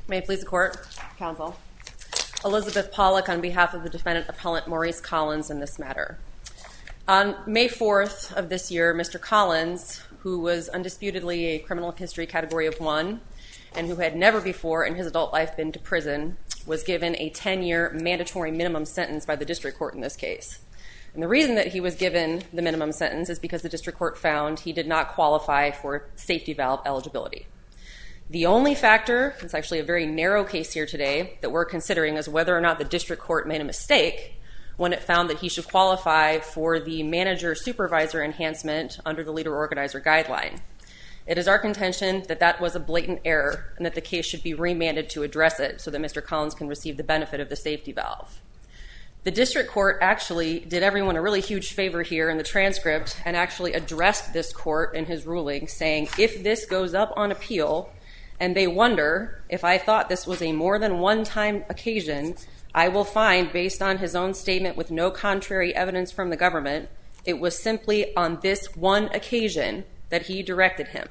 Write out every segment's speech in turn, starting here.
May it please the court, counsel. Elizabeth Pollack on behalf of the defendant appellant Maurice Collins in this matter. On May 4th of this year, Mr. Collins, who was undisputedly a criminal history category of 1 and who had never before in his adult life been to prison, was given a 10-year mandatory minimum sentence by the district court in this case. And the reason that he was given the minimum sentence is because the district court found he did not qualify for safety valve eligibility. The only factor, it's actually a very narrow case here today, that we're considering is whether or not the district court made a mistake when it found that he should qualify for the manager-supervisor enhancement under the leader-organizer guideline. It is our contention that that was a blatant error and that the case should be remanded to address it so that Mr. Collins can receive the benefit of the safety valve. The district court actually did everyone a really huge favor here in the transcript and actually addressed this court in his ruling, saying if this goes up on appeal and they wonder if I thought this was a more than one-time occasion, I will find, based on his own statement with no contrary evidence from the government, it was simply on this one occasion that he directed him.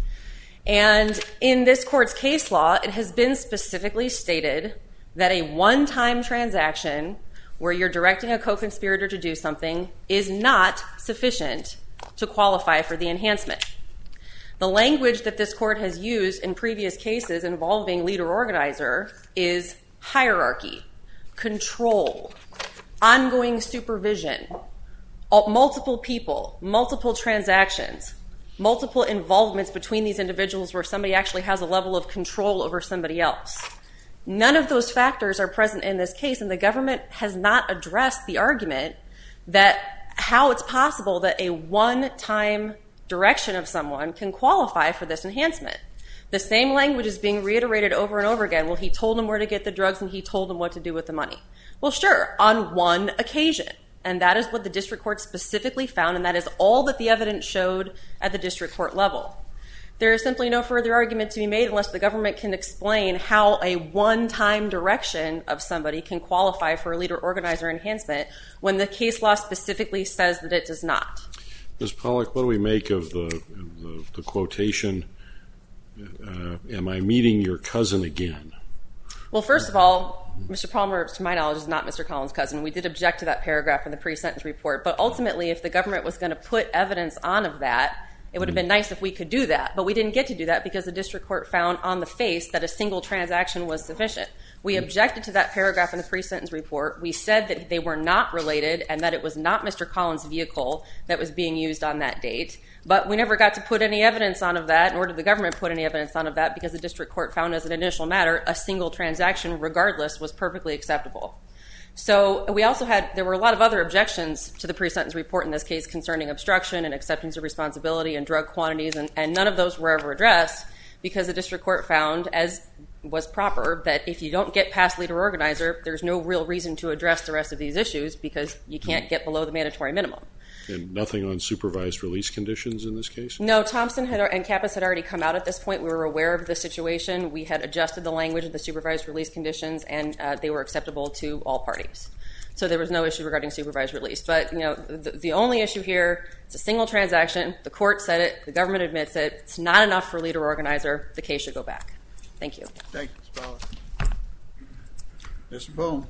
And in this court's case law, it has been specifically stated that a one-time transaction where you're directing a co-conspirator to do something is not sufficient to qualify for the enhancement. The language that this court has used in previous cases involving leader-organizer is hierarchy, control, ongoing supervision, multiple people, multiple transactions, multiple involvements between these individuals where somebody actually has a level of control over somebody else. None of those factors are present in this case, and the government has not addressed the argument that how it's possible that a one-time direction of someone can qualify for this enhancement. The same language is being reiterated over and over again. Well, he told him where to get the drugs and he told him what to do with the money. Well, sure, on one occasion. And that is what the district court specifically found, and that is all that the evidence showed at the district court level. There is simply no further argument to be made unless the government can explain how a one-time direction of somebody can qualify for a leader-organizer enhancement when the case law specifically says that it does not. Ms. Pollack, what do we make of the quotation, am I meeting your cousin again? Well, first of all, Mr. Palmer, to my knowledge, is not Mr. Collins' cousin. We did object to that paragraph in the pre-sentence report, but ultimately, if the government was going to put evidence on of that, it would have been nice if we could do that, but we didn't get to do that because the district court found on the face that a single transaction was sufficient. We objected to that paragraph in the pre-sentence report. We said that they were not related and that it was not Mr. Collins' vehicle that was being used on that date, but we never got to put any evidence on of that, nor did the government put any evidence on of that because the district court found as an initial matter a single transaction, regardless, was perfectly acceptable. So we also there were a lot of other objections to the pre-sentence report in this case concerning obstruction and acceptance of responsibility and drug quantities, and none of those were ever addressed because the district court found, as was proper, that if you don't get past leader organizer, there's no real reason to address the rest of these issues because you can't get below the mandatory minimum. And nothing on supervised release conditions in this case? No, Thompson and Kappas had already come out at this point. We were aware of the situation. We had adjusted the language of the supervised release conditions, and they were acceptable to all parties. So there was no issue regarding supervised release. But the only issue here is a single transaction. The court said it. The government admits it. It's not enough for leader organizer. The case should go back. Thank you. Thank you, Ms. Pollack. Mr. Boone.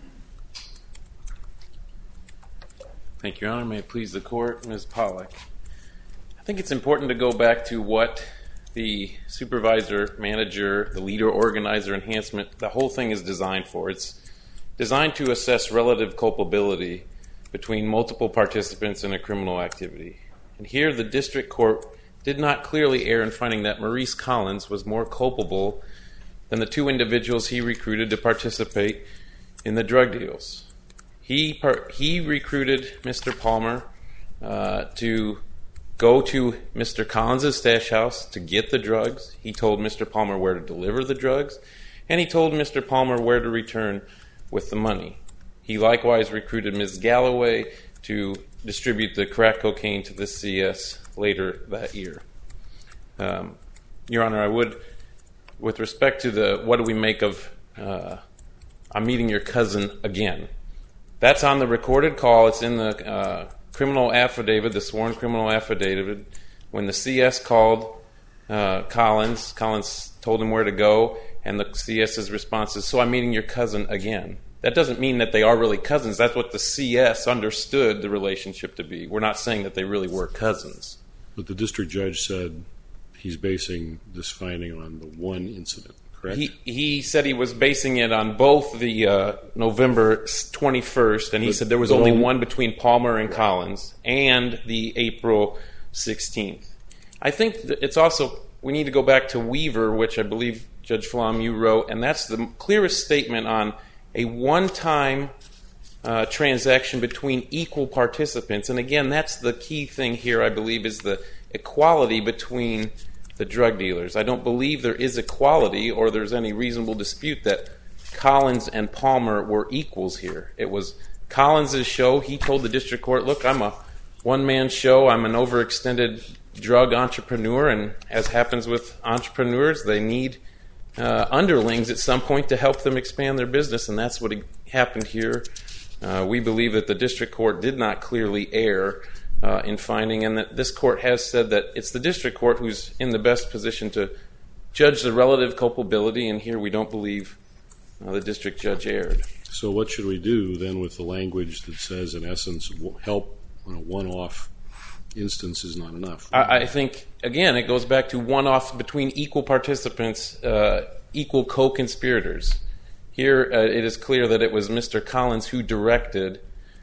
Thank you, Your Honor. May it please the court, Ms. Pollack. I think it's important to go back to what the supervisor, manager, the leader organizer enhancement, the whole thing is designed for. It's designed to assess relative culpability between multiple participants in a criminal activity. And here the district court did not clearly err in finding that Maurice Collins was more culpable than the two individuals he recruited to participate in the drug deals. He recruited Mr. Palmer to go to Mr. Collins' stash house to get the drugs. He told Mr. Palmer where to deliver the drugs, and he told Mr. Palmer where to return with the money. He likewise recruited Ms. Galloway to distribute the crack cocaine to the CS later that year. Your Honor, I would, with respect to what do we make of I'm meeting your cousin again, that's on the recorded call. It's in the criminal affidavit, the sworn criminal affidavit. When the CS called Collins told him where to go, And the CS's response is, so I'm meeting your cousin again. That doesn't mean that they are really cousins. That's what the CS understood the relationship to be. We're not saying that they really were cousins. But the district judge said he's basing this finding on the one incident, correct? He said he was basing it on both the November 21st, and he said there was only one between Palmer and Collins, and the April 16th. I think it's also, we need to go back to Weaver, which I believe, Judge Flom, you wrote, and that's the clearest statement on a one-time transaction between equal participants. And again, that's the key thing here, I believe, is the equality between the drug dealers. I don't believe there is equality or there's any reasonable dispute that Collins and Palmer were equals here. It was Collins' show. He told the district court, look, I'm a one-man show. I'm an overextended drug entrepreneur, and as happens with entrepreneurs, they need underlings at some point to help them expand their business, and that's what happened here. We believe that the district court did not clearly err in finding, and that this court has said that it's the district court who's in the best position to judge the relative culpability, and here we don't believe the district judge erred. So what should we do then with the language that says, in essence, help on a one-off instance is not enough? I think, again, it goes back to one-off between equal participants, equal co-conspirators. Here it is clear that it was Mr. Collins who directed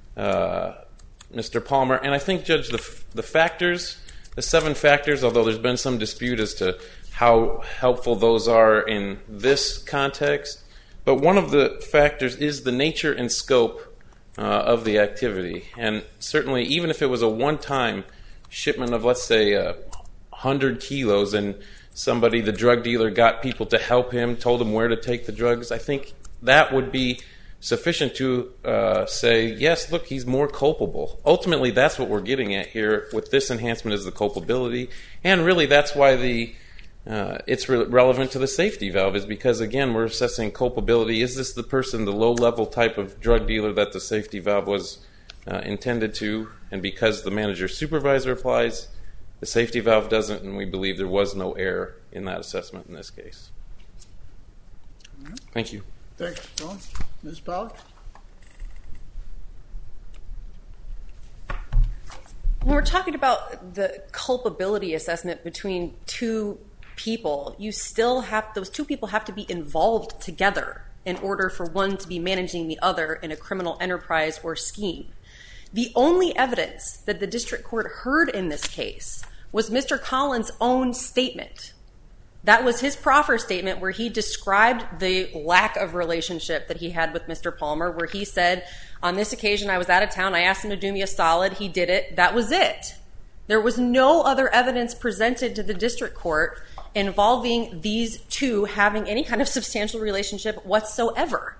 Mr. Palmer. And I think, Judge, the factors, the 7 factors, although there's been some dispute as to how helpful those are in this context, but one of the factors is the nature and scope of the activity. And certainly, even if it was a one-time shipment of, let's say, 100 kilos, and somebody, the drug dealer, got people to help him, told him where to take the drugs, I think that would be sufficient to say, yes, look, he's more culpable. Ultimately, that's what we're getting at here with this enhancement, is the culpability. And really, that's why it's relevant to the safety valve, is because, again, we're assessing culpability. Is this the person, the low-level type of drug dealer that the safety valve was intended to? And because the manager-supervisor applies, the safety valve doesn't, and we believe there was no error in that assessment in this case. Thank you. Thanks, Tom. Ms. Pollack? When we're talking about the culpability assessment between two people, those two people have to be involved together in order for one to be managing the other in a criminal enterprise or scheme. The only evidence that the district court heard in this case was Mr. Collins' own statement. That was his proffer statement where he described the lack of relationship that he had with Mr. Palmer, where he said, on this occasion I was out of town, I asked him to do me a solid, he did it, that was it. There was no other evidence presented to the district court involving these two having any kind of substantial relationship whatsoever.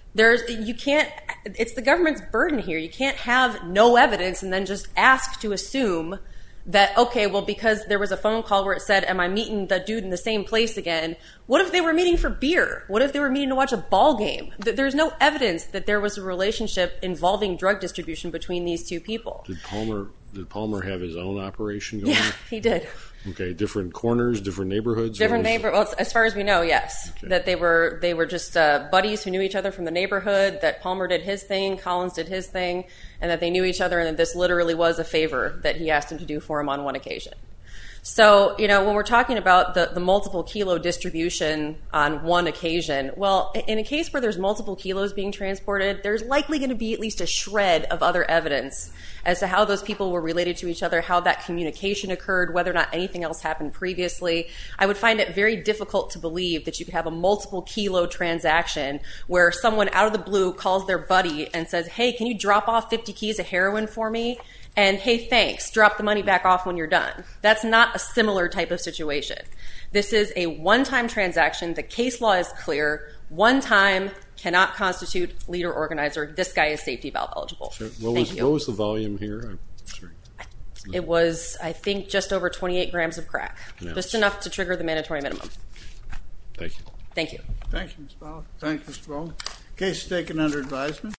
It's the government's burden here. You can't have no evidence and then just ask to assume that, okay, well, because there was a phone call where it said, am I meeting the dude in the same place again? What if they were meeting for beer? What if they were meeting to watch a ball game? There's no evidence that there was a relationship involving drug distribution between these two people. Did Palmer have his own operation going? Yeah, he did. Okay, different corners, different neighborhoods? Well, as far as we know, yes. Okay. That they were just buddies who knew each other from the neighborhood, that Palmer did his thing, Collins did his thing, and that they knew each other, and that this literally was a favor that he asked him to do for him on one occasion. So, when we're talking about the multiple kilo distribution on one occasion, well, in a case where there's multiple kilos being transported, there's likely going to be at least a shred of other evidence as to how those people were related to each other, how that communication occurred, whether or not anything else happened previously. I would find it very difficult to believe that you could have a multiple kilo transaction where someone out of the blue calls their buddy and says, hey, can you drop off 50 keys of heroin for me? And hey, thanks, drop the money back off when you're done. That's not a similar type of situation. This is a one-time transaction. The case law is clear. One time cannot constitute leader organizer. This guy is safety valve eligible. Sure. What was the volume here? Sorry. It was, I think, just over 28 grams of crack. Just enough to trigger the mandatory minimum. Thank you. Thank you. Thank you, Ms. Powell. Thank you, Mr. Bowman. Case is taken under advisement.